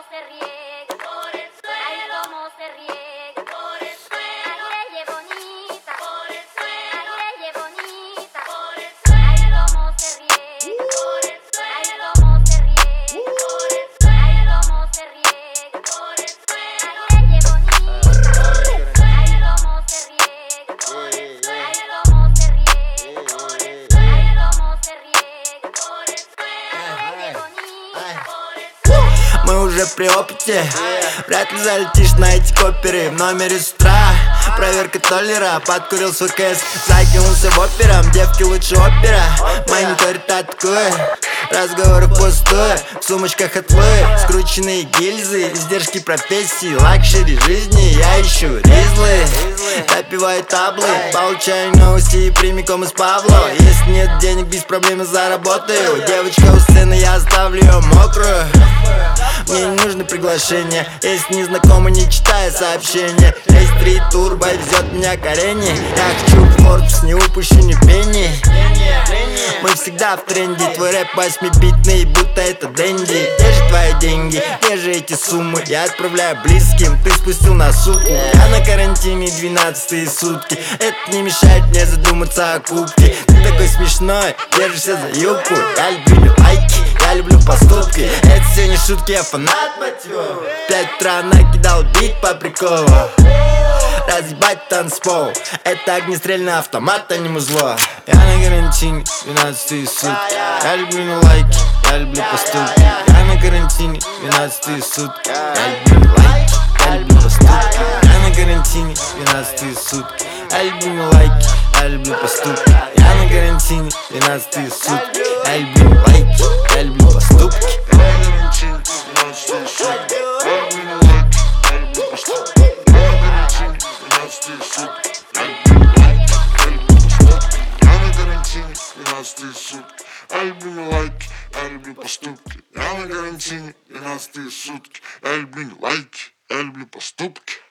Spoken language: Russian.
se riega por el suelo, ay, cómo se riega por el suelo, ay, leye bonita, por el suelo, ay, leye bonita, por el suelo, ay, cómo se riega por el suelo, ay, cómo se riega por el suelo, ay, cómo se riega por el suelo, ay, leye bonita, por el suelo, ay, cómo se riega por el suelo, ay, cómo se riega por el suelo, ay, cómo se riega por el suelo, ay, leye bonita, por el suelo. Мы уже при опыте, вряд ли залетишь на эти коперы. В номере с утра проверка толлера. Подкурил свой кэс, закинулся в операм. Девки лучше опера, мониторит атакует. Разговоры пустые, в сумочках отвы, скрученные гильзы, издержки профессии, лакшери жизни. Я ищу ризлы, допиваю таблы, получаю новости прямиком из Павло. Если нет денег, без проблем заработаю. Девочка у сцены, я оставлю ее мокрую. Мне не нужно приглашение, если не знакомы, не читая сообщения. Есть 3 турбо, везет меня к арене. Я хочу в Forbes, не упущу ни пенни. Мы всегда в тренде, твой рэп 8-битный, будто это Дэнди. Где же твои деньги, где же эти суммы? Я отправляю близким, ты спустил на сутки. Я на карантине 12-е сутки. Это не мешает мне задуматься о кубке. Ты такой смешной, держишься за юбку. Я люблю не лайки, я люблю поступки. Это все не шутки, я фанат мотива. В 5 утра накидал бит по приколу. Разъебать танцпол, это огнестрельный автомат, а не музло. Я на карантине 12-е сутки. Я люблю не лайки, я люблю поступки. Я на карантине 12-е сутки. Я люблю не лайки, я люблю поступки. Я на карантине 12-е сутки. Я люблю не лайки, я люблю поступки. Я на карантине 12-е сутки. Я люблю не лайки, я люблю поступки. Я люблю не лайки, я люблю поступки. Я на карантине 12-е сутки. Я люблю не лайки, я люблю поступки.